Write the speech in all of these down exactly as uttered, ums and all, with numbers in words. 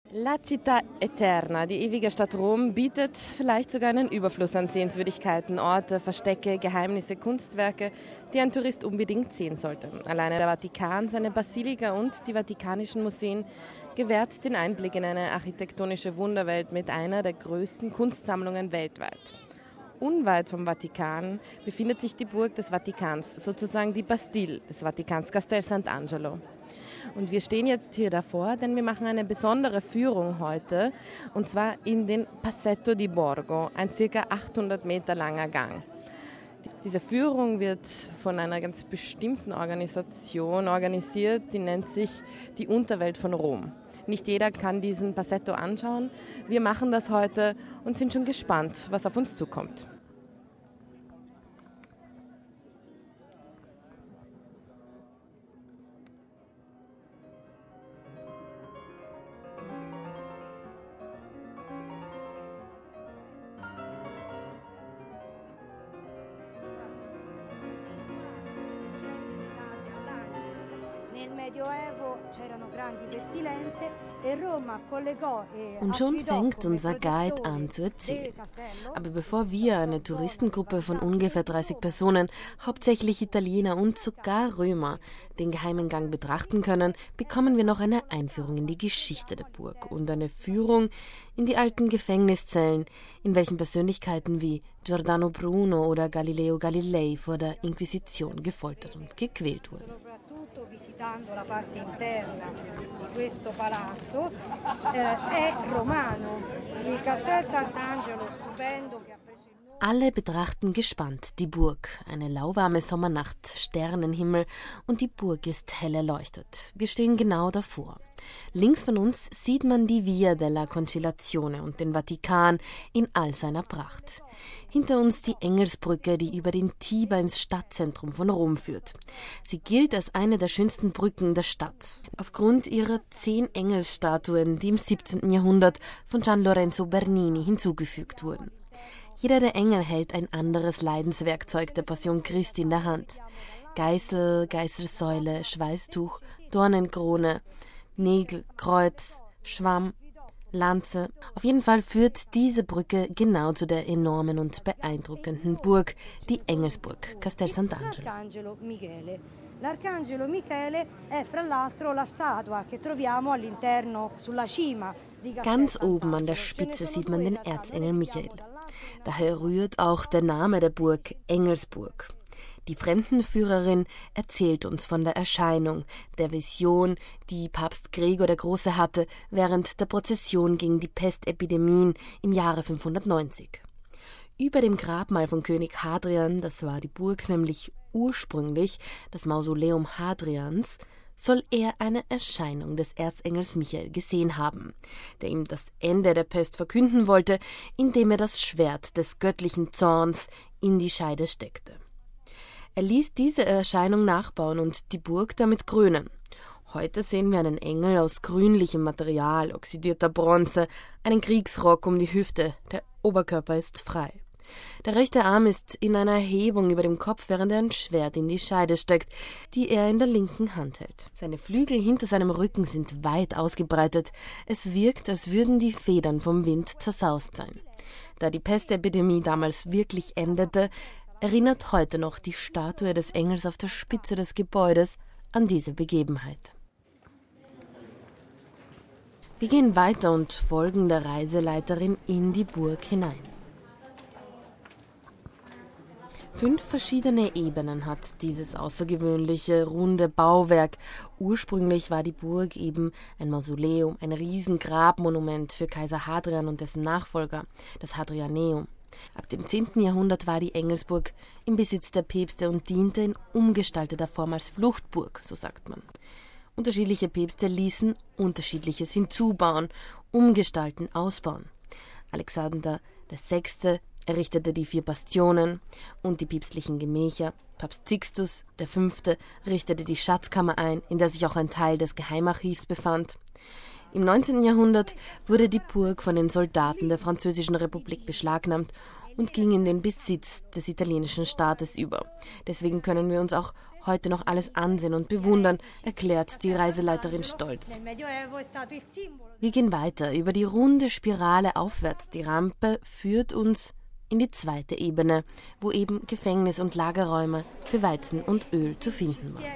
La Città Eterna, die ewige Stadt Rom, bietet vielleicht sogar einen Überfluss an Sehenswürdigkeiten, Orte, Verstecke, Geheimnisse, Kunstwerke, die ein Tourist unbedingt sehen sollte. Alleine der Vatikan, seine Basilika und die Vatikanischen Museen gewährt den Einblick in eine architektonische Wunderwelt mit einer der größten Kunstsammlungen weltweit. Unweit vom Vatikan befindet sich die Burg des Vatikans, sozusagen die Bastille des Vatikans, Castel Sant'Angelo. Und wir stehen jetzt hier davor, denn wir machen eine besondere Führung heute, und zwar in den Passetto di Borgo, ein ca. achthundert Meter langer Gang. Diese Führung wird von einer ganz bestimmten Organisation organisiert, die nennt sich die Unterwelt von Rom. Nicht jeder kann diesen Passetto anschauen. Wir machen das heute und sind schon gespannt, was auf uns zukommt. Und schon fängt unser Guide an zu erzählen. Aber bevor wir, eine Touristengruppe von ungefähr dreißig Personen, hauptsächlich Italiener und sogar Römer, den geheimen Gang betrachten können, bekommen wir noch eine Einführung in die Geschichte der Burg und eine Führung in die alten Gefängniszellen, in welchen Persönlichkeiten wie Giordano Bruno oder Galileo Galilei vor der Inquisition gefoltert und gequält wurden. Visitando la parte interna di questo palazzo eh, è romano. Il Castel Sant'Angelo stupendo che ha preso il nome. Alle betrachten gespannt die Burg. Eine lauwarme Sommernacht, Sternenhimmel und die Burg ist hell erleuchtet. Wir stehen genau davor. Links von uns sieht man die Via della Conciliazione und den Vatikan in all seiner Pracht. Hinter uns die Engelsbrücke, die über den Tiber ins Stadtzentrum von Rom führt. Sie gilt als eine der schönsten Brücken der Stadt, aufgrund ihrer zehn Engelsstatuen, die im siebzehnten Jahrhundert von Gian Lorenzo Bernini hinzugefügt wurden. Jeder der Engel hält ein anderes Leidenswerkzeug der Passion Christi in der Hand. Geißel, Geißelsäule, Schweißtuch, Dornenkrone, Nägel, Kreuz, Schwamm, Lanze. Auf jeden Fall führt diese Brücke genau zu der enormen und beeindruckenden Burg, die Engelsburg, Castel Sant'Angelo. L'Arcangelo Michele è fra l'altro la statua che troviamo all'interno sulla cima. Ganz oben an der Spitze sieht man den Erzengel Michael. Daher rührt auch der Name der Burg Engelsburg. Die Fremdenführerin erzählt uns von der Erscheinung, der Vision, die Papst Gregor der Große hatte während der Prozession gegen die Pestepidemien im Jahre fünfhundertneunzig. Über dem Grabmal von König Hadrian, das war die Burg nämlich ursprünglich das Mausoleum Hadrians, soll er eine Erscheinung des Erzengels Michael gesehen haben, der ihm das Ende der Pest verkünden wollte, indem er das Schwert des göttlichen Zorns in die Scheide steckte. Er ließ diese Erscheinung nachbauen und die Burg damit krönen. Heute sehen wir einen Engel aus grünlichem Material, oxidierter Bronze, einen Kriegsrock um die Hüfte, der Oberkörper ist frei. Der rechte Arm ist in einer Erhebung über dem Kopf, während er ein Schwert in die Scheide steckt, die er in der linken Hand hält. Seine Flügel hinter seinem Rücken sind weit ausgebreitet. Es wirkt, als würden die Federn vom Wind zersaust sein. Da die Pestepidemie damals wirklich endete, erinnert heute noch die Statue des Engels auf der Spitze des Gebäudes an diese Begebenheit. Wir gehen weiter und folgen der Reiseleiterin in die Burg hinein. Fünf verschiedene Ebenen hat dieses außergewöhnliche, runde Bauwerk. Ursprünglich war die Burg eben ein Mausoleum, ein Riesengrabmonument für Kaiser Hadrian und dessen Nachfolger, das Hadrianeum. Ab dem zehnten Jahrhundert war die Engelsburg im Besitz der Päpste und diente in umgestalteter Form als Fluchtburg, so sagt man. Unterschiedliche Päpste ließen Unterschiedliches hinzubauen, umgestalten, ausbauen. Alexander der Sechste errichtete die vier Bastionen und die päpstlichen Gemächer. Papst Sixtus der Fünfte richtete die Schatzkammer ein, in der sich auch ein Teil des Geheimarchivs befand. Im neunzehnten Jahrhundert wurde die Burg von den Soldaten der Französischen Republik beschlagnahmt und ging in den Besitz des italienischen Staates über. Deswegen können wir uns auch heute noch alles ansehen und bewundern, erklärt die Reiseleiterin stolz. Wir gehen weiter über die runde Spirale aufwärts. Die Rampe führt uns in die zweite Ebene, wo eben Gefängnis und Lagerräume für Weizen und Öl zu finden waren.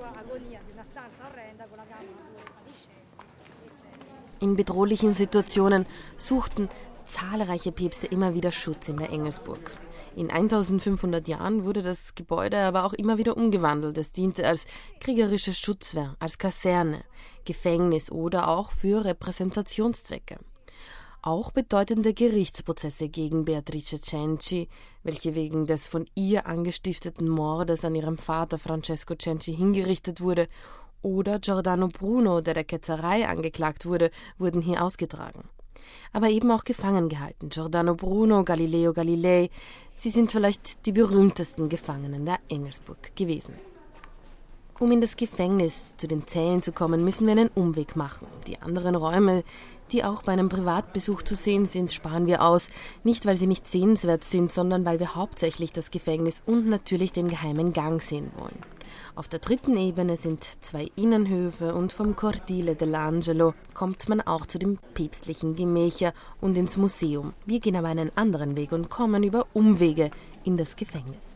In bedrohlichen Situationen suchten zahlreiche Päpste immer wieder Schutz in der Engelsburg. In eintausendfünfhundert Jahren wurde das Gebäude aber auch immer wieder umgewandelt. Es diente als kriegerische Schutzwehr, als Kaserne, Gefängnis oder auch für Repräsentationszwecke. Auch bedeutende Gerichtsprozesse gegen Beatrice Cenci, welche wegen des von ihr angestifteten Mordes an ihrem Vater Francesco Cenci hingerichtet wurde, oder Giordano Bruno, der der Ketzerei angeklagt wurde, wurden hier ausgetragen. Aber eben auch gefangen gehalten. Giordano Bruno, Galileo Galilei, sie sind vielleicht die berühmtesten Gefangenen der Engelsburg gewesen. Um in das Gefängnis zu den Zellen zu kommen, müssen wir einen Umweg machen. Die anderen Räume, die auch bei einem Privatbesuch zu sehen sind, sparen wir aus. Nicht, weil sie nicht sehenswert sind, sondern weil wir hauptsächlich das Gefängnis und natürlich den geheimen Gang sehen wollen. Auf der dritten Ebene sind zwei Innenhöfe und vom Cortile dell'Angelo kommt man auch zu den päpstlichen Gemächer und ins Museum. Wir gehen aber einen anderen Weg und kommen über Umwege in das Gefängnis.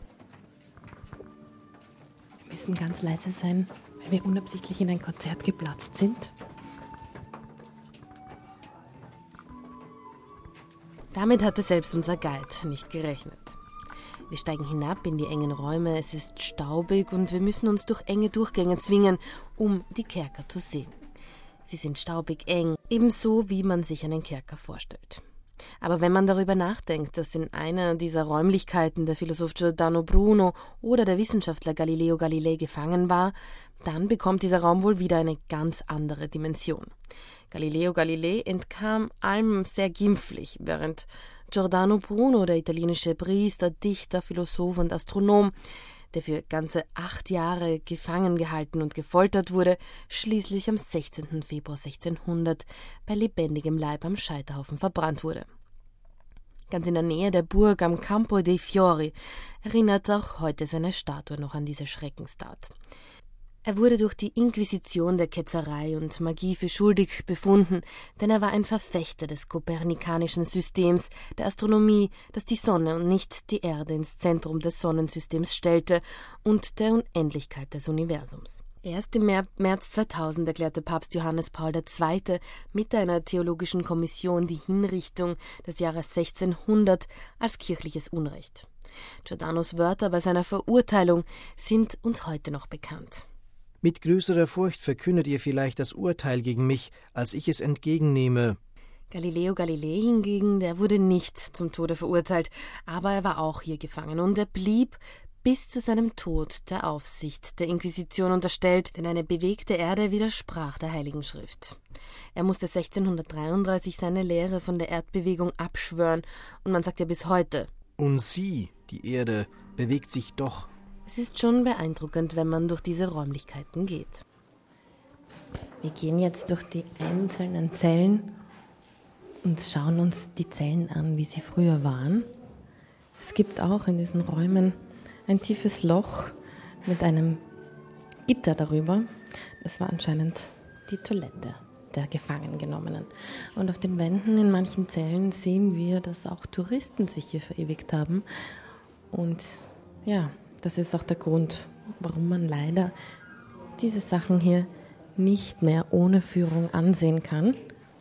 Wir müssen ganz leise sein, weil wir unabsichtlich in ein Konzert geplatzt sind. Damit hatte selbst unser Guide nicht gerechnet. Wir steigen hinab in die engen Räume, es ist staubig und wir müssen uns durch enge Durchgänge zwingen, um die Kerker zu sehen. Sie sind staubig eng, ebenso wie man sich einen Kerker vorstellt. Aber wenn man darüber nachdenkt, dass in einer dieser Räumlichkeiten der Philosoph Giordano Bruno oder der Wissenschaftler Galileo Galilei gefangen war, dann bekommt dieser Raum wohl wieder eine ganz andere Dimension. Galileo Galilei entkam allem sehr glimpflich, während Giordano Bruno, der italienische Priester, Dichter, Philosoph und Astronom, der für ganze acht Jahre gefangen gehalten und gefoltert wurde, schließlich am sechzehnten Februar sechzehnhundert bei lebendigem Leib am Scheiterhaufen verbrannt wurde. Ganz in der Nähe der Burg am Campo dei Fiori erinnert auch heute seine Statue noch an diese Schreckenstat. Er wurde durch die Inquisition der Ketzerei und Magie für schuldig befunden, denn er war ein Verfechter des kopernikanischen Systems, der Astronomie, das die Sonne und nicht die Erde ins Zentrum des Sonnensystems stellte und der Unendlichkeit des Universums. Erst im März zweitausend erklärte Papst Johannes Paul der Zweite mit einer theologischen Kommission die Hinrichtung des Jahres sechzehnhundert als kirchliches Unrecht. Giordanos Wörter bei seiner Verurteilung sind uns heute noch bekannt. Mit größerer Furcht verkündet ihr vielleicht das Urteil gegen mich, als ich es entgegennehme. Galileo Galilei hingegen, der wurde nicht zum Tode verurteilt, aber er war auch hier gefangen und er blieb bis zu seinem Tod der Aufsicht der Inquisition unterstellt, denn eine bewegte Erde widersprach der Heiligen Schrift. Er musste sechzehnhundertdreiunddreißig seine Lehre von der Erdbewegung abschwören und man sagt ja bis heute: Und sie, die Erde, bewegt sich doch. Es ist schon beeindruckend, wenn man durch diese Räumlichkeiten geht. Wir gehen jetzt durch die einzelnen Zellen und schauen uns die Zellen an, wie sie früher waren. Es gibt auch in diesen Räumen ein tiefes Loch mit einem Gitter darüber. Das war anscheinend die Toilette der Gefangengenommenen. Und auf den Wänden in manchen Zellen sehen wir, dass auch Touristen sich hier verewigt haben. Und ja, das ist auch der Grund, warum man leider diese Sachen hier nicht mehr ohne Führung ansehen kann.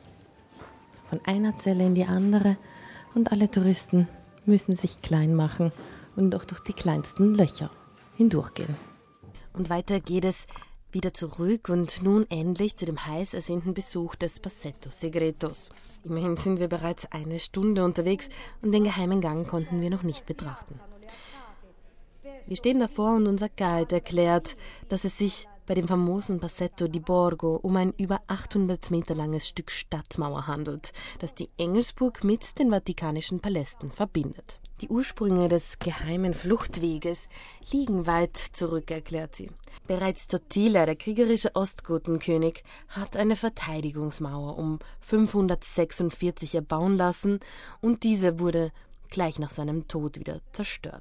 Von einer Zelle in die andere und alle Touristen müssen sich klein machen und auch durch die kleinsten Löcher hindurchgehen. Und weiter geht es wieder zurück und nun endlich zu dem heiß ersehnten Besuch des Passetto Segretos. Immerhin sind wir bereits eine Stunde unterwegs und den geheimen Gang konnten wir noch nicht betrachten. Wir stehen davor und unser Guide erklärt, dass es sich bei dem famosen Passetto di Borgo um ein über achthundert Meter langes Stück Stadtmauer handelt, das die Engelsburg mit den vatikanischen Palästen verbindet. Die Ursprünge des geheimen Fluchtweges liegen weit zurück, erklärt sie. Bereits Totila, der kriegerische Ostgotenkönig, hat eine Verteidigungsmauer um fünfhundertsechsundvierzig erbauen lassen und diese wurde gleich nach seinem Tod wieder zerstört.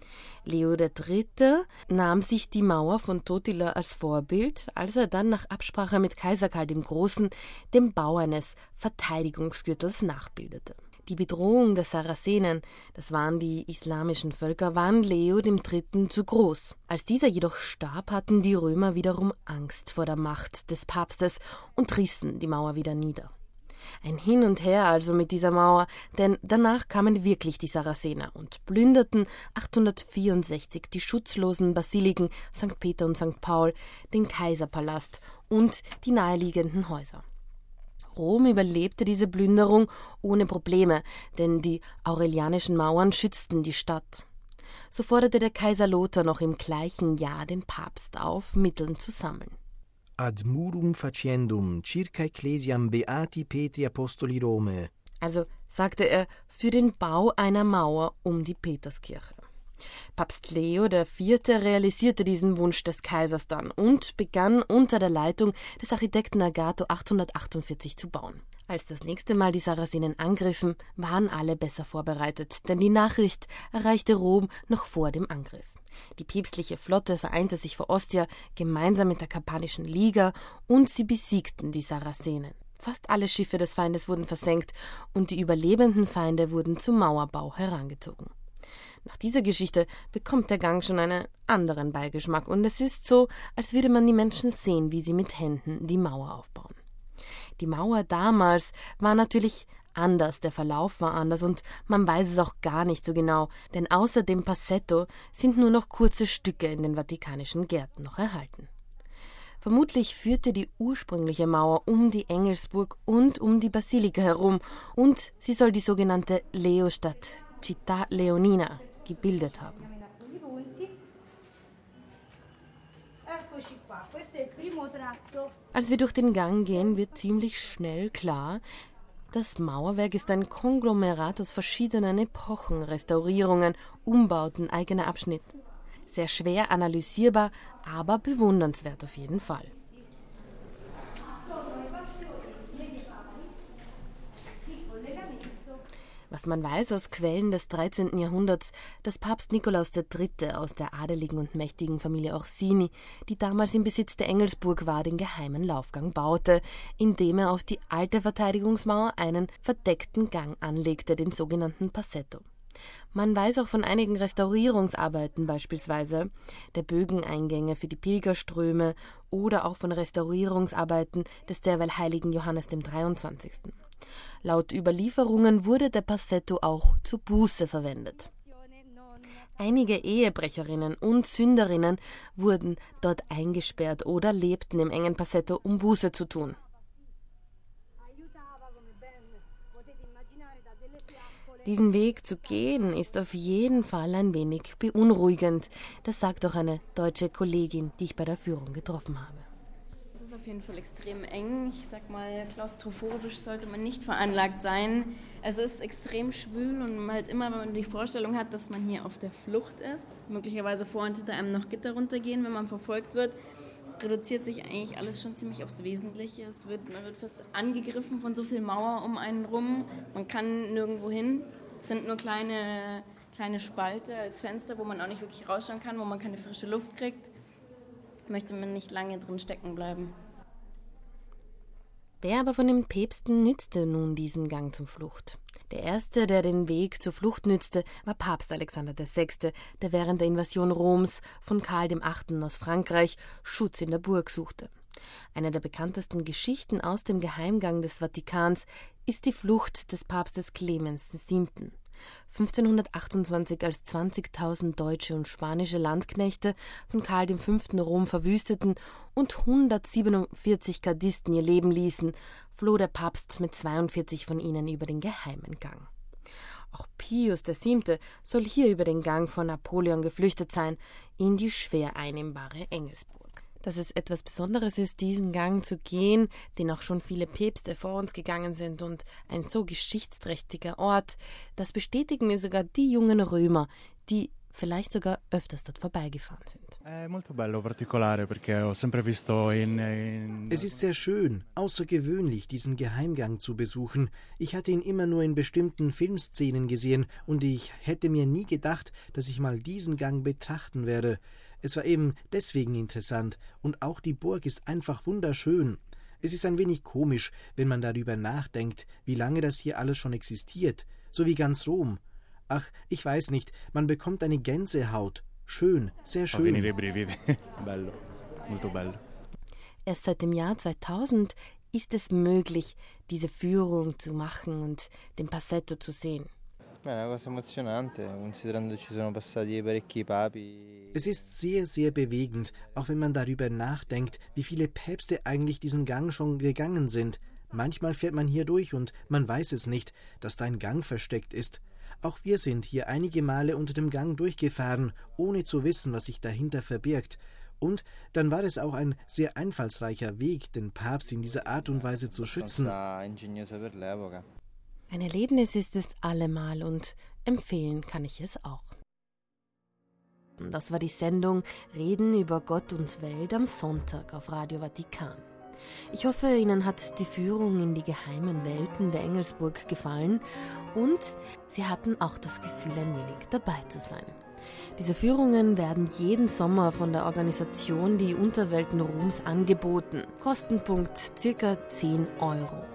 Leo der Dritte nahm sich die Mauer von Totila als Vorbild, als er dann nach Absprache mit Kaiser Karl dem Großen den Bau eines Verteidigungsgürtels nachbildete. Die Bedrohung der Sarazenen, das waren die islamischen Völker, waren Leo dem Dritten zu groß. Als dieser jedoch starb, hatten die Römer wiederum Angst vor der Macht des Papstes und rissen die Mauer wieder nieder. Ein Hin und Her also mit dieser Mauer, denn danach kamen wirklich die Sarazener und plünderten achthundertvierundsechzig die schutzlosen Basiliken Sankt Peter und Sankt Paul, den Kaiserpalast und die naheliegenden Häuser. Rom überlebte diese Plünderung ohne Probleme, denn die aurelianischen Mauern schützten die Stadt. So forderte der Kaiser Lothar noch im gleichen Jahr den Papst auf, Mittel zu sammeln. Ad murum faciendum circa ecclesiam beati Petri apostoli Rome. Also sagte er, für den Bau einer Mauer um die Peterskirche. Papst Leo der Vierte realisierte diesen Wunsch des Kaisers dann und begann unter der Leitung des Architekten Agato achthundertachtundvierzig zu bauen. Als das nächste Mal die Sarazenen angriffen, waren alle besser vorbereitet, denn die Nachricht erreichte Rom noch vor dem Angriff. Die päpstliche Flotte vereinte sich vor Ostia gemeinsam mit der Kampanischen Liga und sie besiegten die Sarazenen. Fast alle Schiffe des Feindes wurden versenkt und die überlebenden Feinde wurden zum Mauerbau herangezogen. Nach dieser Geschichte bekommt der Gang schon einen anderen Beigeschmack und es ist so, als würde man die Menschen sehen, wie sie mit Händen die Mauer aufbauen. Die Mauer damals war natürlich anders, der Verlauf war anders und man weiß es auch gar nicht so genau, denn außer dem Passetto sind nur noch kurze Stücke in den vatikanischen Gärten noch erhalten. Vermutlich führte die ursprüngliche Mauer um die Engelsburg und um die Basilika herum und sie soll die sogenannte Leostadt, Città Leonina, gebildet haben. Als wir durch den Gang gehen, wird ziemlich schnell klar, das Mauerwerk ist ein Konglomerat aus verschiedenen Epochen, Restaurierungen, Umbauten, eigener Abschnitte. Sehr schwer analysierbar, aber bewundernswert auf jeden Fall. Was man weiß aus Quellen des dreizehnten Jahrhunderts, dass Papst Nikolaus der Dritte aus der adeligen und mächtigen Familie Orsini, die damals im Besitz der Engelsburg war, den geheimen Laufgang baute, indem er auf die alte Verteidigungsmauer einen verdeckten Gang anlegte, den sogenannten Passetto. Man weiß auch von einigen Restaurierungsarbeiten, beispielsweise der Bögeneingänge für die Pilgerströme oder auch von Restaurierungsarbeiten des derweil heiligen Johannes dem dreiundzwanzigsten Laut Überlieferungen wurde der Passetto auch zur Buße verwendet. Einige Ehebrecherinnen und Sünderinnen wurden dort eingesperrt oder lebten im engen Passetto, um Buße zu tun. Diesen Weg zu gehen ist auf jeden Fall ein wenig beunruhigend. Das sagt auch eine deutsche Kollegin, die ich bei der Führung getroffen habe. Es ist auf jeden Fall extrem eng. Ich sag mal, klaustrophobisch sollte man nicht veranlagt sein. Es ist extrem schwül und halt immer, wenn man die Vorstellung hat, dass man hier auf der Flucht ist, möglicherweise vor und hinter einem noch Gitter runtergehen, wenn man verfolgt wird, reduziert sich eigentlich alles schon ziemlich aufs Wesentliche. Es wird, man wird fast angegriffen von so viel Mauer um einen rum. Man kann nirgendwo hin. Es sind nur kleine, kleine Spalte als Fenster, wo man auch nicht wirklich rausschauen kann, wo man keine frische Luft kriegt. Möchte man nicht lange drin stecken bleiben. Wer aber von den Päpsten nützte nun diesen Gang zum Flucht? Der erste, der den Weg zur Flucht nützte, war Papst Alexander der Sechste, der während der Invasion Roms von Karl dem Achten aus Frankreich Schutz in der Burg suchte. Eine der bekanntesten Geschichten aus dem Geheimgang des Vatikans ist die Flucht des Papstes Clemens der Siebte fünfzehnhundertachtundzwanzig, als zwanzigtausend deutsche und spanische Landknechte von Karl dem Fünften Rom verwüsteten und hundertsiebenundvierzig Gardisten ihr Leben ließen, floh der Papst mit zweiundvierzig von ihnen über den geheimen Gang. Auch Pius der Siebte soll hier über den Gang von Napoleon geflüchtet sein, in die schwer einnehmbare Engelsburg. Dass es etwas Besonderes ist, diesen Gang zu gehen, den auch schon viele Päpste vor uns gegangen sind und ein so geschichtsträchtiger Ort, das bestätigen mir sogar die jungen Römer, die vielleicht sogar öfters dort vorbeigefahren sind. Es ist sehr schön, außergewöhnlich, diesen Geheimgang zu besuchen. Ich hatte ihn immer nur in bestimmten Filmszenen gesehen und ich hätte mir nie gedacht, dass ich mal diesen Gang betrachten werde. Es war eben deswegen interessant und auch die Burg ist einfach wunderschön. Es ist ein wenig komisch, wenn man darüber nachdenkt, wie lange das hier alles schon existiert, so wie ganz Rom. Ach, ich weiß nicht, man bekommt eine Gänsehaut. Schön, sehr schön. bello, molto bello. Erst seit dem Jahr zweitausend ist es möglich, diese Führung zu machen und den Passetto zu sehen. Es ist sehr, sehr bewegend, auch wenn man darüber nachdenkt, wie viele Päpste eigentlich diesen Gang schon gegangen sind. Manchmal fährt man hier durch und man weiß es nicht, dass da ein Gang versteckt ist. Auch wir sind hier einige Male unter dem Gang durchgefahren, ohne zu wissen, was sich dahinter verbirgt. Und dann war es auch ein sehr einfallsreicher Weg, den Papst in dieser Art und Weise zu schützen. Ein Erlebnis ist es allemal und empfehlen kann ich es auch. Das war die Sendung Reden über Gott und Welt am Sonntag auf Radio Vatikan. Ich hoffe, Ihnen hat die Führung in die geheimen Welten der Engelsburg gefallen und Sie hatten auch das Gefühl, ein wenig dabei zu sein. Diese Führungen werden jeden Sommer von der Organisation Die Unterwelten Roms angeboten. Kostenpunkt ca. zehn Euro.